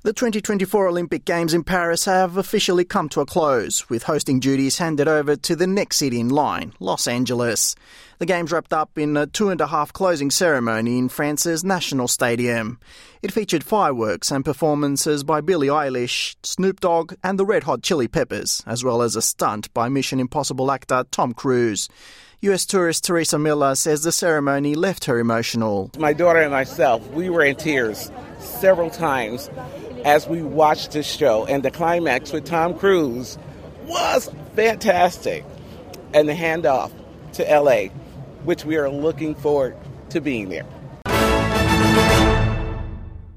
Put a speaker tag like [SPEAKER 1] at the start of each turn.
[SPEAKER 1] The 2024 Olympic Games in Paris have officially come to a close, with hosting duties handed over to the next city in line, Los Angeles. The Games wrapped up in a 2.5 closing ceremony in France's National Stadium. It featured fireworks and performances by Billie Eilish, Snoop Dogg and the Red Hot Chili Peppers, as well as a stunt by Mission Impossible actor Tom Cruise. US tourist Teresa Miller says the ceremony left her emotional.
[SPEAKER 2] My daughter and myself, we were in tears several times as we watched this show, and the climax with Tom Cruise was fantastic. And the handoff to LA, which we are looking forward to being there.